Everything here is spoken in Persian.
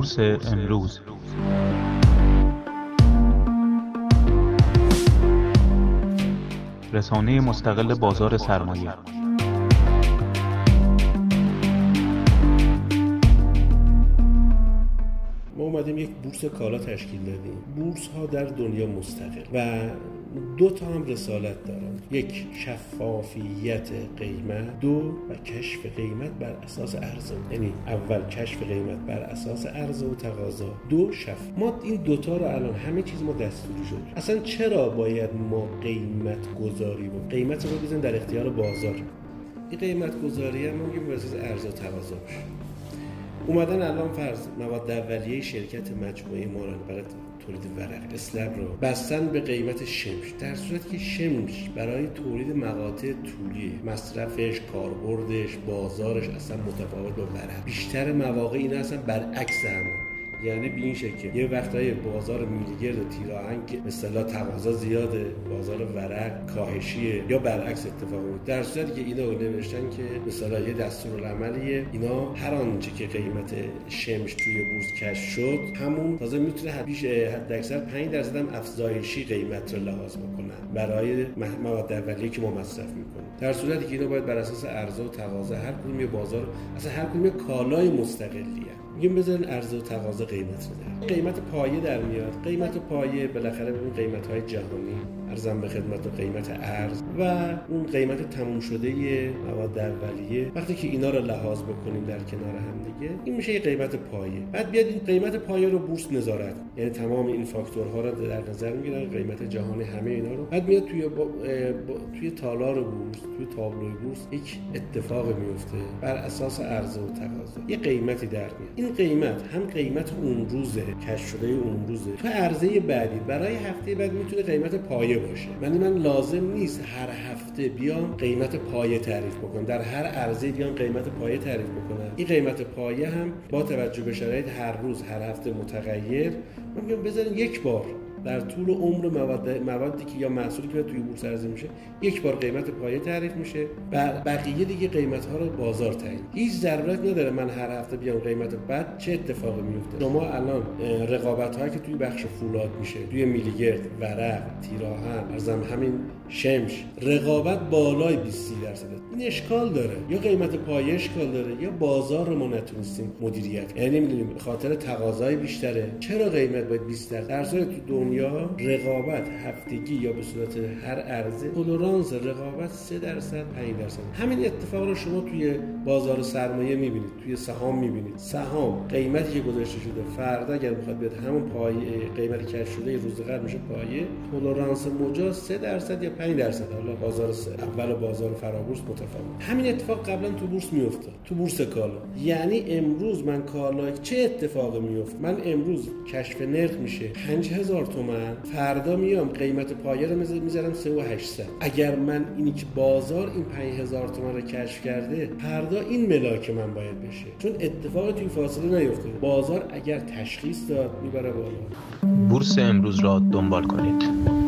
بورس امروز. رسانه مستقل بازار سرمایه. ما اومدیم یک بورس کالا تشکیل دادیم. بورس ها در دنیا مستقل و دو تا هم رسالت دارن. یک، شفافیت قیمت. دو، و کشف قیمت بر اساس عرضه. یعنی اول کشف قیمت بر اساس عرضه و تقاضا. دو، ما این دوتا رو الان همه چیز ما دستوری شد. اصلا چرا باید ما قیمت گذاری و قیمت رو بزنیم در اختیار بازار؟ این قیمت گذاری هم میگیم بر اساس عرضه و تقاضا باشه. اومدن الان فرض مواد اولیه شرکت مجموعه مانند برای تولید ورق اسلب رو بستن به قیمت شمش، در صورتی که شمش برای تولید مقاطع طولی مصرفش، کاربردش، بازارش اصلا متفاوت با ورق. بیشتر مواقع اینا اصلا برعکس همه. یعنی به این شکل یه وقتای بازار میلیگرد و تیراهنگ که مثلا تقاضا زیاده، بازار ورق کاهشیه، یا برعکس اتفاق میفته. در صورتی که اینا رو نوشتن که مثلا یه دستورالعملیه، اینا هر آنچه که قیمت شمش توی بورس کشف شد همون تازه میتونه حداکثر 5% هم افزایشی قیمت رو لحاظ بکنن برای مواد اولیه که ما مصرف میکنیم. در صورتی که اینا باید بر اساس عرضه و تقاضا هر کدوم یه بازار اصلا هر کدوم کالای مستقلیه. میگیم بذارین عرضه و تقاضا قیمت رو در قیمت پایه در میاد. قیمت پایه بالاخره ببین قیمت‌های جهانی، ارزم به خدمت و قیمت ارز و اون قیمت تموم شده مواد اولیه، وقتی که اینا رو لحاظ بکنیم در کنار هم دیگه این میشه یه قیمت پایه. بعد بیاد این قیمت پایه رو بورس نظارت، یعنی تمام این فاکتورها رو در نظر میگیرن، قیمت جهانی همه اینا رو. بعد میاد توی تالار بورس، توی تابلوی بورس یک اتفاق میفته بر اساس عرضه و تقاضا یه قیمتی در میاد. این قیمت هم قیمت اون روزه، کشف شده اون روزه، تو عرضه بعدی برای هفته بعد میتونه قیمت پایه باشه. من لازم نیست هر هفته بیام قیمت پایه تعریف بکنم، در هر عرضه بیام قیمت پایه تعریف بکنم. این قیمت پایه هم با توجه به شرایط هر روز هر هفته متغیر، ما میگم بذارین یک بار در طول عمر موادی که یا محصولی که توی بورس عرضه میشه یک بار قیمت پایه تعریف میشه، بقیه دیگه قیمت ها رو بازار تعیین. هیچ ضرورت نداره من هر هفته بیام قیمت بعد چه اتفاقی میفته. شما الان رقابت هایی که توی بخش فولاد میشه، توی میلیگرد، ورق، تیراهن، ارزم همین شمش، رقابت بالای 20-30%. این اشکال داره، یا قیمت پایه اشکال داره یا بازار رو ما نتونستیم مدیریت. یعنی نمیدونیم به خاطر تقاضای بیشتره چرا قیمت باید 20%. در صورتی تو دنیا رقابت هفتگی یا به صورت هر عرضه تولرانس رقابت 3%-5%. همین اتفاق رو شما توی بازار سرمایه میبینید، توی سهام میبینید. سهام قیمتی که گذاشته شده فردا اگر بخواد بیاد همون پایه قیمتی که شده روز قبل میشه پایه، تولرانس مجاز 3% یا 5%. حالا بازار اول بازار فرابورس متفاوت. همین اتفاق قبلا تو بورس میافتاد، تو بورس کالا. یعنی امروز من کالا چه اتفاقی میفته؟ من امروز کشف نرخ میشه 5000 تومان، فردا میام قیمت پایه رو میذارم 3800. اگر من اینی که بازار این 5000 تومان رو کشف کرده، فردا این ملاک من باید بشه، چون اتفاقی توی فاصله نیفتاده. بازار اگر تشخیص داد میبره بالا. بورس امروز را دنبال کنید.